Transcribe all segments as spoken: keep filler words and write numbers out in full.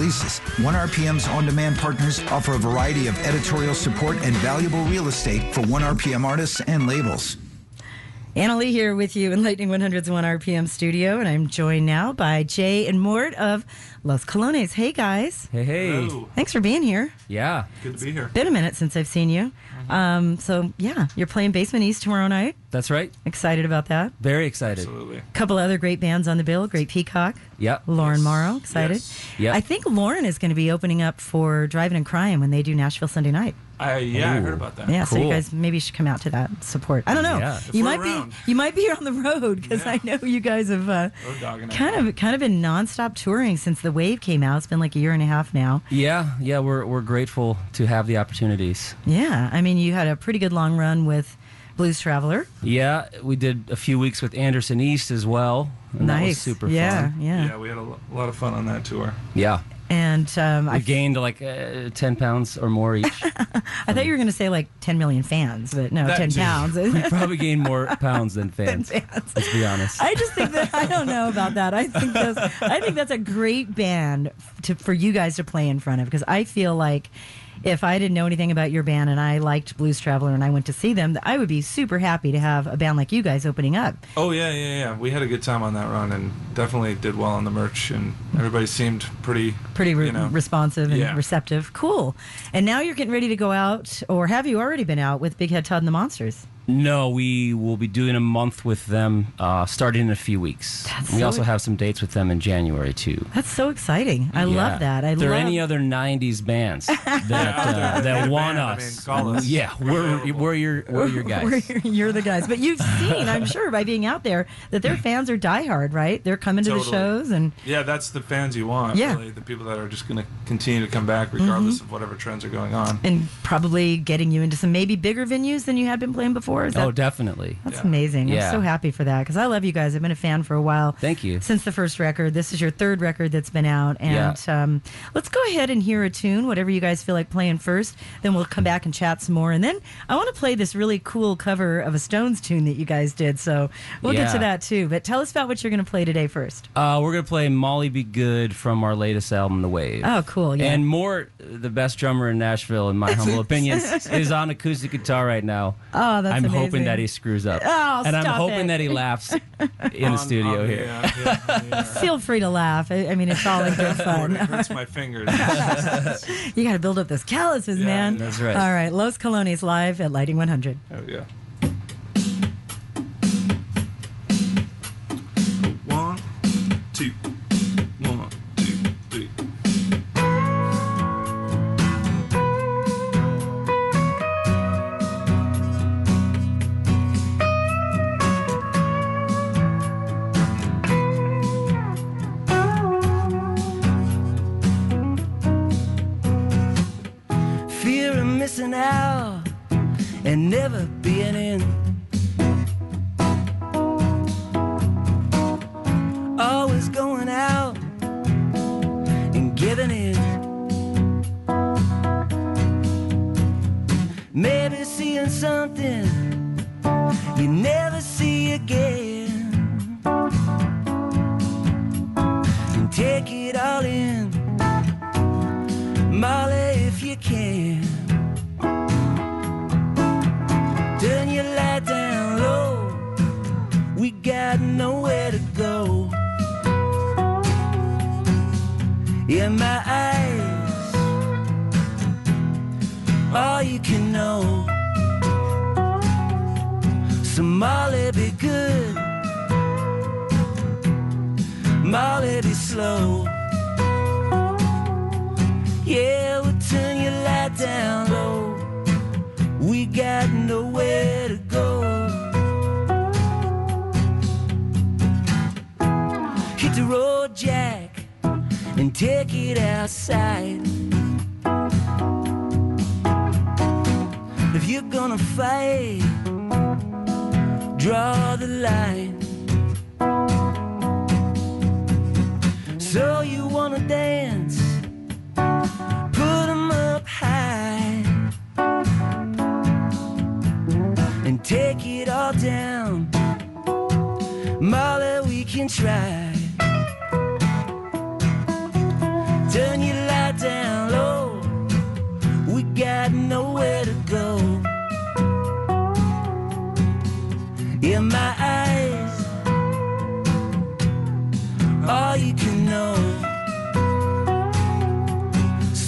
releases. one R P M's on-demand partners offer a variety of editorial support and valuable real estate for one R P M artists and labels. Anna Lee here with you in Lightning one hundred's one R P M studio, and I'm joined now by Jay and Mort of Los Colones. Hey, guys. Hey, hey. Hello. Thanks for being here. Yeah. Good to be here. Been a minute since I've seen you. Mm-hmm. Um, so, yeah, you're playing Basement East tomorrow night. That's right. Excited about that. Very excited. Absolutely. A couple other great bands on the bill. Great Peacock. Yep. Lauren Yes. Morrow. Excited. Yes. Yep. I think Lauren is going to be opening up for Driving and Crying when they do Nashville Sunday night. I, yeah, I Ooh. heard about that. Yeah, so you Cool. guys maybe should come out to that support. I don't know. Yeah. You If might we're be around. you might be on the road because Yeah. I know you guys have uh, Road dogging it. kind of kind of been nonstop touring since the wave came out. It's been like a year and a half now. Yeah, yeah, we're we're grateful to have the opportunities. Yeah, I mean you had a pretty good long run with Blues Traveler. Yeah, we did a few weeks with Anderson East as well. And nice, that was super yeah, fun. Yeah, Yeah, we had a lo- lot of fun on that tour. Yeah. And um, We I, gained like uh, ten pounds or more each. I thought you were going to say like ten million fans, but no, That ten too. pounds. We probably gained more pounds than fans. fans. Let's be honest. I just think that I don't know about that. I think that's I think that's a great band to for you guys to play in front of because I feel like if I didn't know anything about your band and I liked Blues Traveler and I went to see them, I would be super happy to have a band like you guys opening up. Oh, yeah, yeah, yeah. We had a good time on that run and definitely did well on the merch, and everybody seemed pretty, Pretty re- you know. responsive and Yeah. receptive. Cool. And now you're getting ready to go out, or have you already been out with Big Head Todd and the Monsters? No, we will be doing a month with them uh, starting in a few weeks. That's we so also ex- have some dates with them in January too. That's so exciting. I Yeah. love that. I If there love are any other nineties bands that uh, Yeah, that band, want I us, mean, call us. yeah, We're we're available. we're your we're your guys. We're- you're the guys. But you've seen, I'm sure, by being out there, that their fans are diehard, right? They're coming to the Totally. shows and Yeah, that's the fans you want, Yeah. really. The people that are just going to continue to come back regardless of whatever trends are going on. and probably getting you into some maybe bigger venues than you had been playing before. Is that, Oh, definitely. that's Yeah. amazing. Yeah. I'm so happy for that because I love you guys. I've been a fan for a while. Thank you. Since the first record. This is your third record that's been out. And um, let's go ahead and hear a tune, whatever you guys feel like playing first. Then we'll come back and chat some more. And then I want to play this really cool cover of a Stones tune that you guys did. So we'll get to Yeah. that too. But tell us about what you're going to play today first. Uh, we're gonna play "Molly Be Good" from our latest album, The Wave. Oh, cool. Yeah. And Mort, the best drummer in Nashville, in my humble opinion, is on acoustic guitar right now. Oh, that's I'm amazing. hoping that he screws up. Oh, and I'm stop hoping it. that he laughs in the On- studio on the, here. uh, yeah, yeah. Feel free to laugh. I, I mean, it's all in good Lord, fun. it hurts my fingers. You got to build up those calluses, Yeah, man. yeah. That's right. All right. Los Colones live at Lighting one hundred. Oh, yeah. One, two, one, two, three. Fear of missing out and never being in. Always going out and giving in. Maybe seeing something you never see again. And take it all in, Molly, if you can. Turn your light down low, we got nowhere to go. In my eyes, all you can know. So Molly, be good, Molly, be slow. Yeah, we'll turn your light down low, we got nowhere to go. Hit the road, Jack, and take it outside. If you're gonna fight, draw the line. So you wanna dance, put 'em up high and take it all down. Molly, we can try. Turn your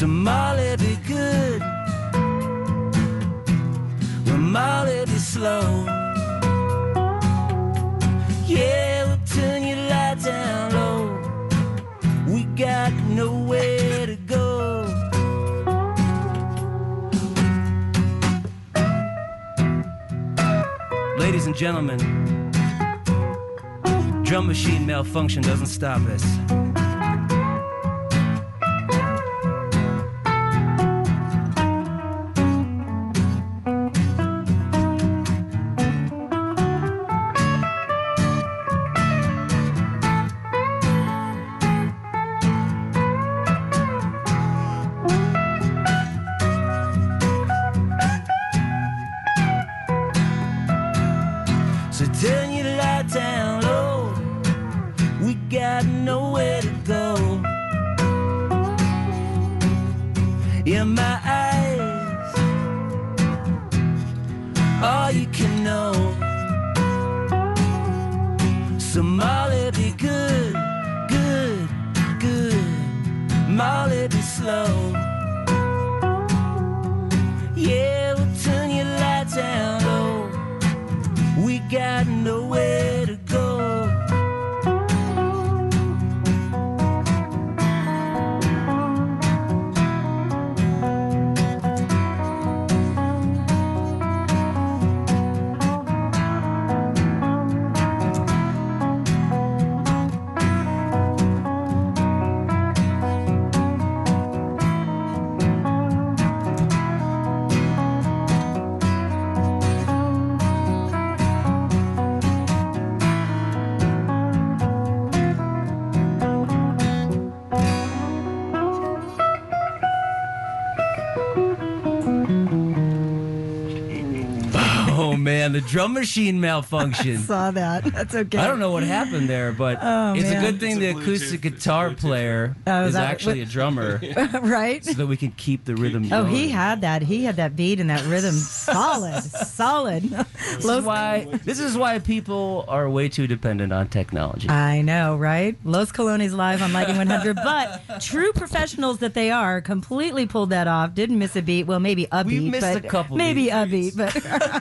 So Molly, be good. Well, Molly, be slow. Yeah, we'll turn your light down low. We got nowhere to go. Ladies and gentlemen, drum machine malfunction doesn't stop us. So turn your light down low. We got nowhere to go. In my eyes, all you can know. So Molly, be good, good, good. Molly, be slow. Yeah, we'll turn your light down low. We got nowhere to go. Oh man, the drum machine malfunction. Saw that. That's okay. I don't know what happened there, but Oh, it's man. a good thing It's a the acoustic Bluetooth- guitar Bluetooth player Oh, is is that- actually a drummer, right? so that we can keep the rhythm Oh, going. he had that. He had that beat and that rhythm solid, solid. This is why this is why people are way too dependent on technology. I know, right? Los Colones live on Lighting one hundred, but true professionals that they are, completely pulled that off. Didn't miss a beat. Well, maybe a We beat, missed but a couple maybe beats. a beat. But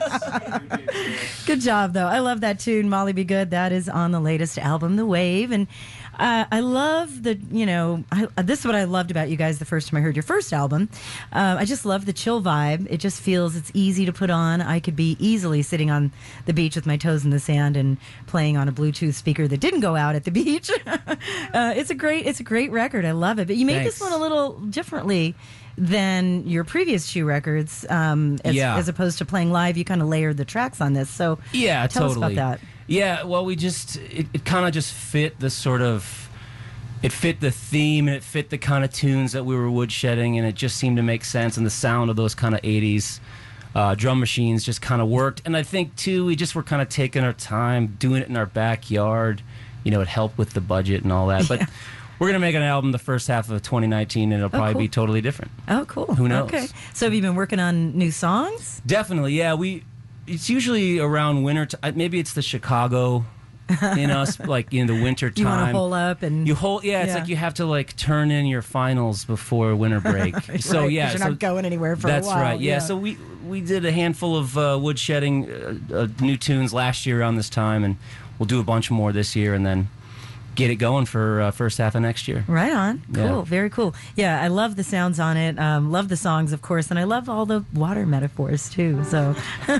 good job, though. I love that tune, Molly Be Good. That is on the latest album, The Wave, and uh, I love the, you know, I, this is what I loved about you guys the first time I heard your first album. Uh, I just love the chill vibe. It just feels it's easy to put on. I could be easily sitting on the beach with my toes in the sand and playing on a Bluetooth speaker that didn't go out at the beach. uh, it's a great, it's a great record. I love it. But you made Thanks. this one a little differently than your previous two records. Um, as, Yeah. as opposed to playing live, you kind of layered the tracks on this. So Yeah, tell totally. us about that. Yeah, well, we just it, it kind of just fit the sort of it fit the theme and it fit the kind of tunes that we were woodshedding, and it just seemed to make sense. And the sound of those kind of eighties uh, drum machines just kind of worked. And I think too, we just were kind of taking our time, doing it in our backyard. You know, it helped with the budget and all that. But we're gonna make an album the first half of twenty nineteen, and it'll probably cool. be totally different. Oh, cool. Who knows? Okay. So have you been working on new songs? Definitely, yeah. We it's usually around winter. T- maybe it's the Chicago in us, like in the winter time. You want to hole up and You hold, yeah. It's Yeah. like you have to like turn in your finals before winter break. So Right, 'cause yeah, you're so not going anywhere for that's a while. right. Yeah. So we we did a handful of uh, woodshedding uh, uh, new tunes last year around this time, and we'll do a bunch more this year, and then get it going for uh, first half of next year. Right on. Cool. Yeah. Very cool. Yeah, I love the sounds on it. Um, love the songs, of course, and I love all the water metaphors too. So,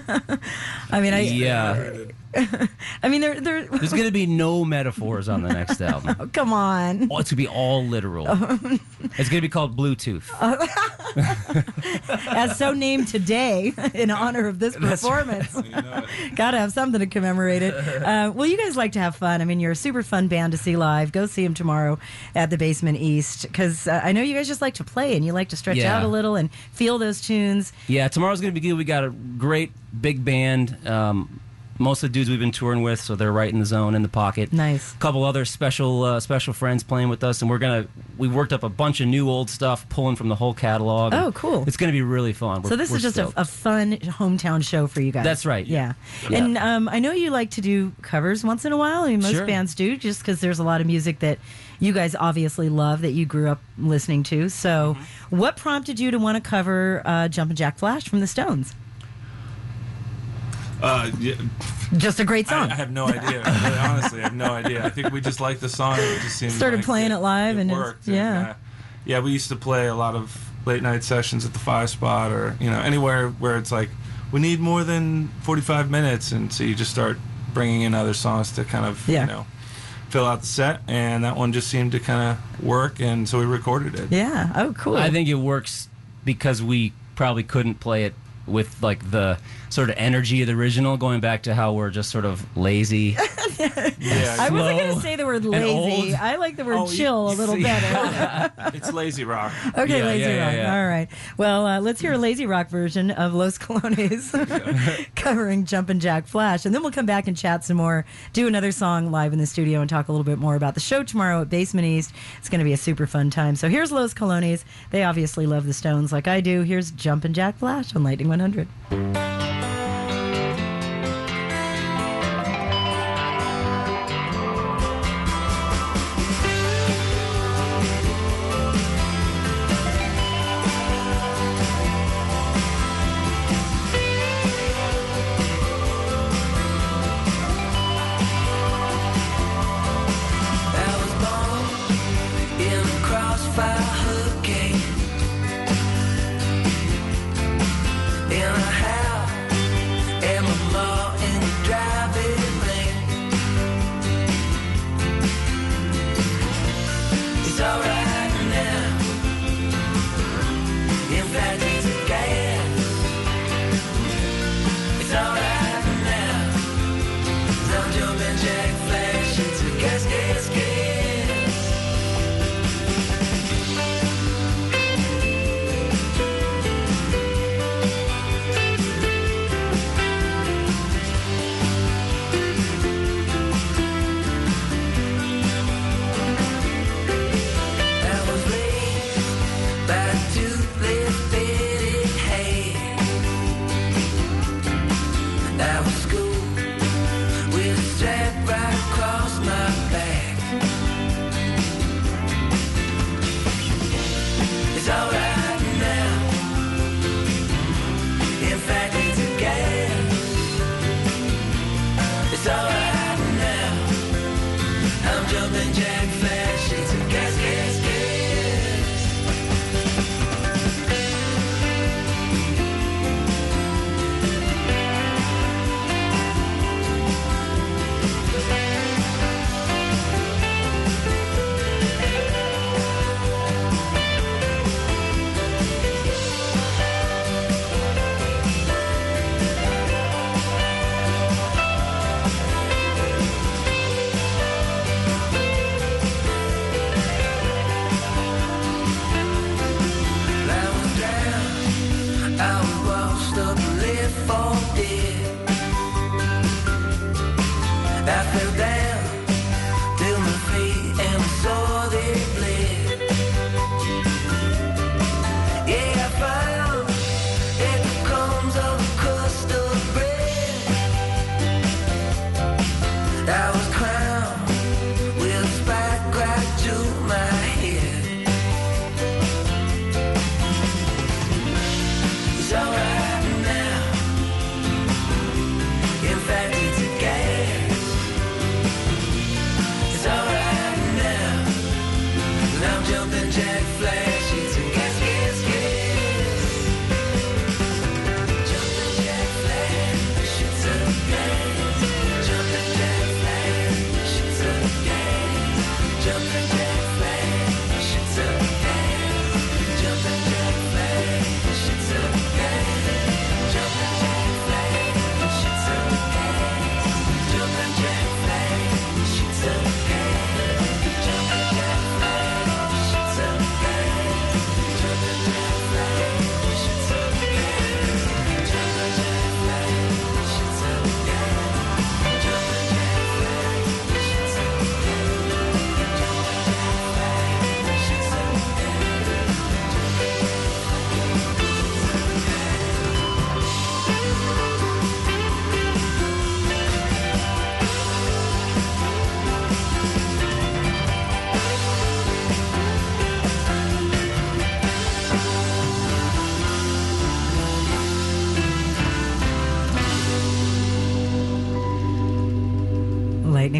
I mean, I Yeah. I mean, they're they're. There's going to be no metaphors on the next album. Oh, come on. Oh, it's going to be all literal. It's going to be called Bluetooth. As so named today in honor of this performance. Got to have something to commemorate it. Uh, well, you guys like to have fun. I mean, you're a super fun band to see live. Go see them tomorrow at the Basement East, because uh, I know you guys just like to play and you like to stretch Yeah. out a little and feel those tunes. Yeah, tomorrow's going to be good. We got a great big band. Um, most of the dudes we've been touring with, so they're right in the zone, in the pocket. Nice. A couple other special uh, special friends playing with us, and we're gonna we worked up a bunch of new old stuff, pulling from the whole catalog. Oh, cool. It's gonna be really fun. We're, So this we're is just a, stoked. a fun hometown show for you guys. That's right. Yeah. Yeah. And um, I know you like to do covers once in a while. I mean, most Sure. bands do, just because there's a lot of music that you guys obviously love that you grew up listening to. So Mm-hmm. what prompted you to want to cover uh, Jumpin' Jack Flash from the Stones? Uh, yeah, Just a great I, song. I have no idea. Really, honestly, I have no idea. I think we just liked the song. And it just seemed Started like playing it live it and it's- worked. yeah. uh, yeah, we used to play a lot of late night sessions at the Five Spot, or you know anywhere where it's like we need more than forty-five minutes, and so you just start bringing in other songs to kind of Yeah. you know fill out the set, and that one just seemed to kind of work, and so we recorded it. Yeah. Oh, cool. I think it works because we probably couldn't play it with like the sort of energy of the original, going back to how we're just sort of lazy. Yeah, I wasn't slow going to say the word and lazy. old. I like the word Oh, you- chill a you little see. better. it's lazy rock. Okay, Yeah, Lazy yeah, yeah, Rock. yeah. All right. Well, uh, let's hear a Lazy Rock version of Los Colones covering Jumpin' Jack Flash. And then we'll come back and chat some more, do another song live in the studio, and talk a little bit more about the show tomorrow at Basement East. It's going to be a super fun time. So here's Los Colones. They obviously love the Stones like I do. Here's Jumpin' Jack Flash on Lightning one hundred. I was born in a crossfire hurricane, in a house, and my mom in the driving rain. It's alright now. In fact, it's a gas. It's alright now. 'Cause I'm jumping Jack Flash. It's a gas, gas, gas. I was raised by a toothless fitted head. I was schooled with a strap right across my back. It's alright now. In fact, it's a gas. It's alright now. I'm jumping Jack Flash. It's a gas, gas, gas.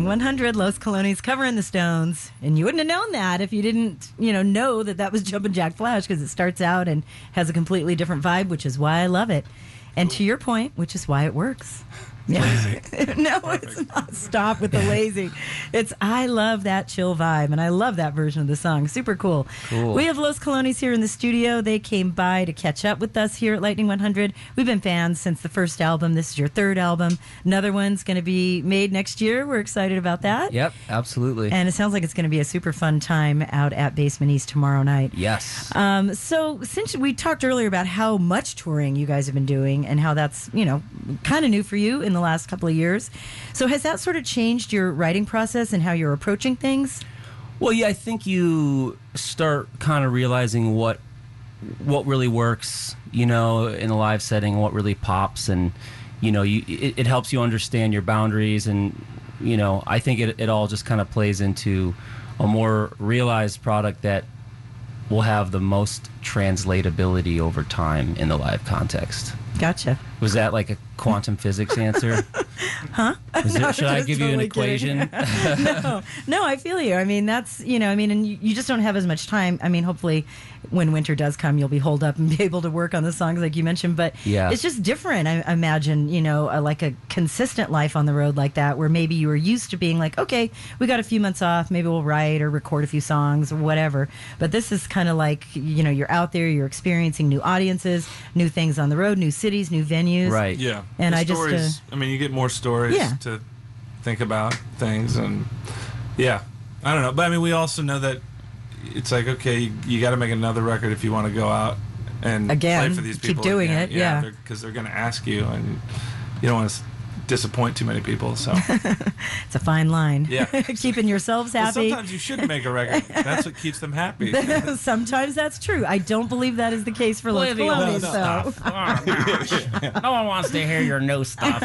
Lightning one hundred, Los Colones covering the Stones. And you wouldn't have known that if you didn't, you know, know that that was Jumpin' Jack Flash, because it starts out and has a completely different vibe, which is why I love it. And to your point, which is why it works. Yeah. No, it's not. Stop with the lazy. It's I love that chill vibe, and I love that version of the song. Super cool. Cool. We have Los Colones here in the studio. They came by to catch up with us here at Lightning one hundred. We've been fans since the first album. This is your third album. Another one's going to be made next year. We're excited about that. Yep, absolutely. And it sounds like it's going to be a super fun time out at Basement East tomorrow night. Yes. Um, so since we talked earlier about how much touring you guys have been doing and how that's, you know, kind of new for you in the last couple of years. So has that sort of changed your writing process and how you're approaching things? Well, yeah, I think you start kind of realizing what what really works, you know, in a live setting, what really pops, and you know, you it, it helps you understand your boundaries, and you know, I think it it all just kind of plays into a more realized product that will have the most translatability over time in the live context. Gotcha. Was that like a quantum physics answer? Huh? Is it, should I Just give you an totally kidding. equation? no, no, I feel you. I mean, that's, you know, I mean, and you, you just don't have as much time. I mean, hopefully when winter does come, you'll be holed up and be able to work on the songs like you mentioned. But Yeah. it's just different. I I imagine, you know, a, like a consistent life on the road like that, where maybe you were used to being like, okay, we got a few months off. Maybe we'll write or record a few songs or whatever. But this is kind of like, you know, you're out there, you're experiencing new audiences, new things on the road, new cities, new venues. Right. Yeah. And The I just, uh, stories, I mean, you get more stories Yeah. to think about things, and yeah, I don't know. But I mean, we also know that it's like, okay, you, you got to make another record if you want to go out and Again, play for these keep people. doing again. it, yeah. because they're, they're going to ask you, and you don't want to disappoint too many people. So It's a fine line. Yeah. Keeping yourselves well, happy. sometimes you should make a record. That's what keeps them happy. Sometimes that's true. I don't believe that is the case for Los Play the old Colones, stuff. so Oh, gosh. No one wants to hear your new stuff.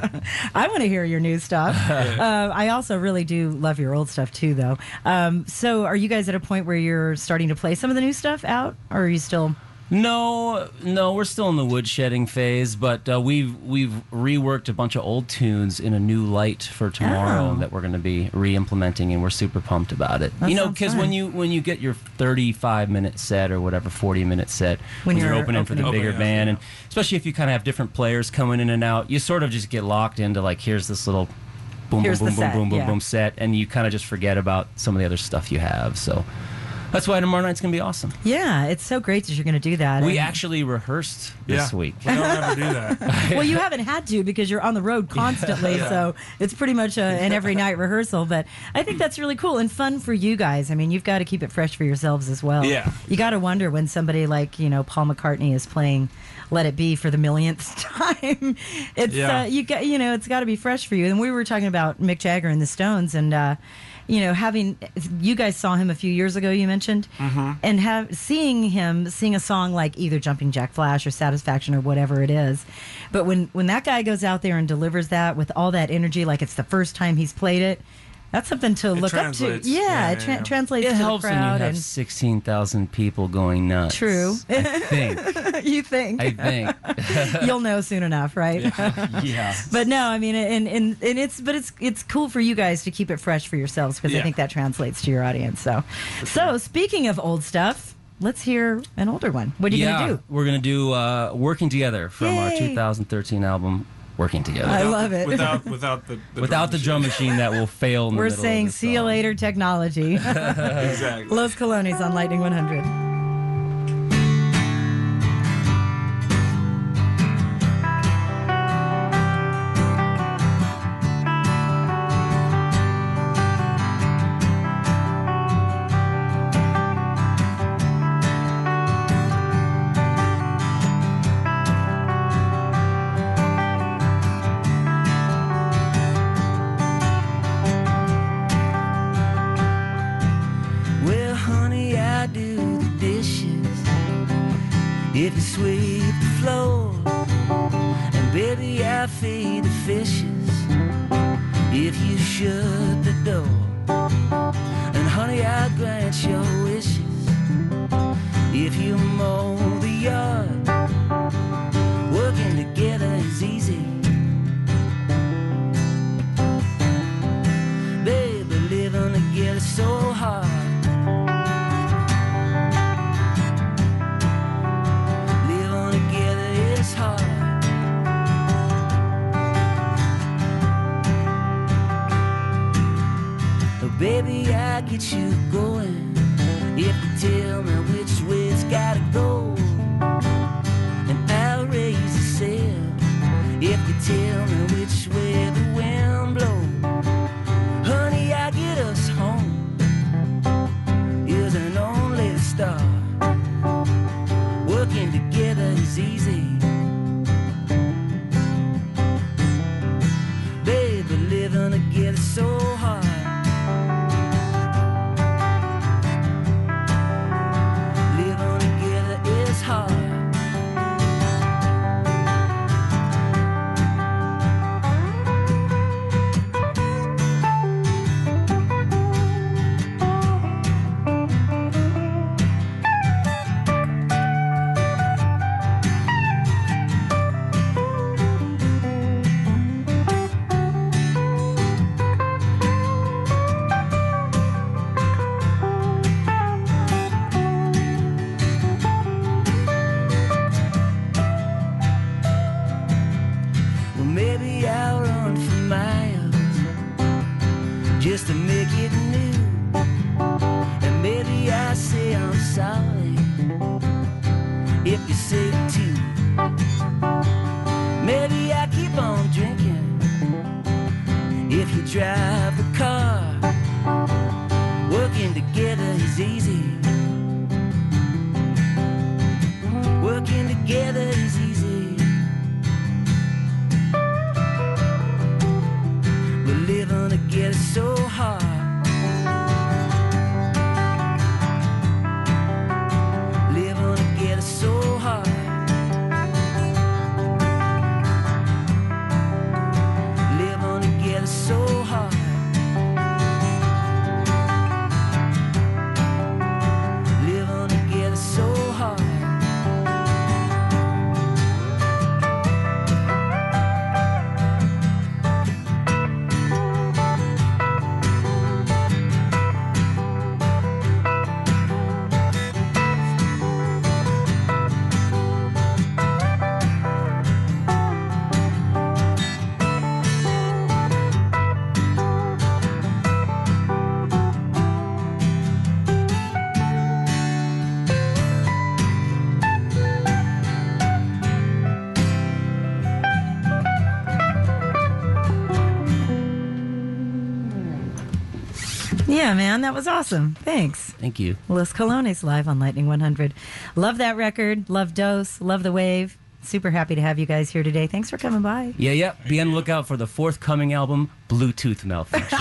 I want to hear your new stuff. Uh, I also really do love your old stuff too, though. Um, so, are you guys at a point where you're starting to play some of the new stuff out, or are you still? No, no, we're still in the woodshedding phase, but uh, we've we've reworked a bunch of old tunes in a new light for tomorrow Oh. that we're going to be re-implementing, and we're super pumped about it. That you know, sounds because fun. when you when you get your thirty-five minute set or whatever forty minute set, When when, you're, you're opening for the opening. bigger Opening up, band, yeah. and especially if you kind of have different players coming in and out, you sort of just get locked into like, here's this little boom, Here's boom, the boom, set, boom, boom, boom, yeah. boom set, and you kind of just forget about some of the other stuff you have. So that's why tomorrow night's going to be awesome. Yeah, it's so great that you're going to do that. We And- actually rehearsed this yeah. week. We don't ever do that. well, you haven't had to because you're on the road constantly, Yeah. so it's pretty much a, an every night rehearsal. But I think that's really cool and fun for you guys. I mean, you've got to keep it fresh for yourselves as well. Yeah. You got to wonder when somebody like, you know, Paul McCartney is playing Let It Be for the millionth time. It's Yeah. uh, you got you know, it's got to be fresh for you. And we were talking about Mick Jagger and the Stones, and uh, you know, having you guys saw him a few years ago, you mentioned, mm-hmm. and have seeing him sing a song like either Jumping Jack Flash or Satisfaction or whatever it is. But when when that guy goes out there and delivers that with all that energy, like it's the first time he's played it, that's something to look up to. translates. Yeah, Yeah, it tra- yeah, yeah. translates It to helps the when you crowd. have sixteen thousand people going nuts. True. I think. And you think I think. you'll know soon enough, right? Yeah. But no, I mean, and, and and it's but it's it's cool for you guys to keep it fresh for yourselves because I Yeah. think that translates to your audience. So, so speaking of old stuff, let's hear an older one. What are you yeah, gonna do? we're going to do uh, Working Together from our Yay. two thousand thirteen album, Working Together. I Without- love it. Without without the, the Without the drum machine. machine that will fail in the We're middle saying of the see you song. later, technology. Exactly. Los Colones on Lightning one hundred. Well, honey, I do the dishes if you sweep the floor, and baby, I feed the fishes if you shut the door, and honey, I grant your wishes if you mow the yard. Working together is easy. get you going. If you tell me which way it's gotta go, and I'll raise the sail. If you tell me which way the wind blows, honey, I'll get us home. Isn't only the start. Working together is easy. Baby, living together so hard. Living together is hard. Well, maybe I'll run for miles just to make it new. And maybe I say I'm sorry if you say it too. Maybe I keep on drinking if you drive the car. Working together is easy. Working together is easy. We're living together so hard. Living together so hard. Living together so hard. Living together so hard. Yeah, man, that was awesome. Thanks. Thank you. Los Colones live on Lightning one hundred. Love that record. Love Dose. Love the wave. Super happy to have you guys here today. Thanks for coming by. Yeah, yeah. Be on the lookout for the forthcoming album, Bluetooth Malfunction.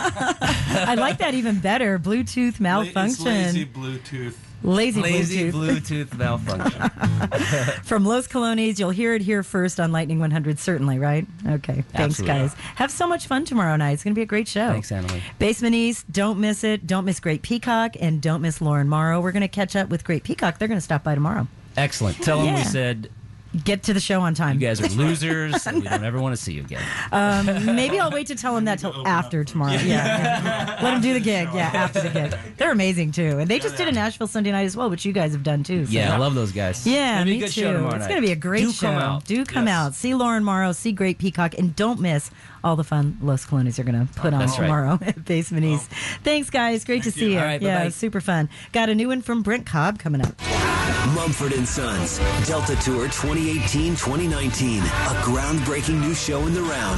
I like that even better. Bluetooth malfunction. It's lazy Bluetooth. Lazy, Lazy Bluetooth. Bluetooth Malfunction. From Los Colones, you'll hear it here first on Lightning one hundred, certainly, right? Okay. Thanks, Absolutely. guys. Have so much fun tomorrow night. It's going to be a great show. Thanks, Annalie. Basement East, don't miss it. Don't miss Great Peacock, and don't miss Lauren Morrow. We're going to catch up with Great Peacock. They're going to stop by tomorrow. Excellent. Tell them we Yeah. said Get to the show on time. you guys are losers and we don't ever want to see you again. Um, maybe I'll wait to tell them that till after tomorrow. Yeah, yeah. Let them do the gig. Yeah, after the gig. They're amazing too, and they just did a Nashville Sunday night as well, which you guys have done too. So. Yeah, I love those guys. Yeah, It'll be me a good too. show tomorrow It's night. going to be a great Do show. come out. Do come Yes. out. See Lauren Morrow. See Great Peacock, and don't miss all the fun Los Colones are going to put on That's right. tomorrow at Basement East. Thanks, guys. Great to see you. All right, yeah, bye-bye. super fun. Got a new one from Brent Cobb coming up. Mumford and Sons, Delta Tour twenty eighteen twenty nineteen, a groundbreaking new show in the round.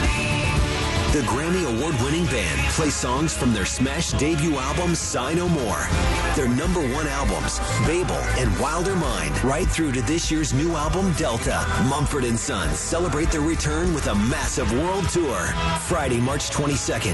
The Grammy Award-winning band plays songs from their smash debut album, Sigh No More. Their number one albums, Babel and Wilder Mind, right through to this year's new album, Delta. Mumford and Sons celebrate their return with a massive world tour. Friday, March twenty-second.